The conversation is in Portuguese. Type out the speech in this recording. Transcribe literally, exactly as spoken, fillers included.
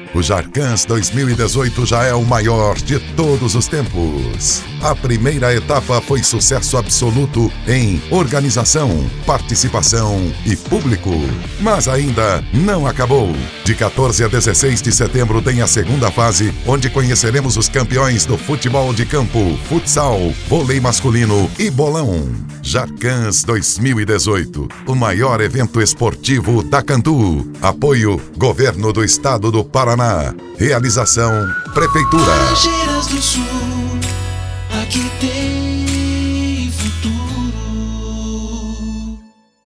O Jarcans dois mil e dezoito já é o maior de todos os tempos. A primeira etapa foi sucesso absoluto em organização, participação e público. Mas ainda não acabou. De quatorze a dezesseis de setembro tem a segunda fase, onde conheceremos os campeões do futebol de campo, futsal, vôlei masculino e bolão. Jarcans dois mil e dezoito, o maior evento esportivo da Cantu. Apoio Governo do Estado do Paraná. Realização Prefeitura. Laranjeiras do Sul.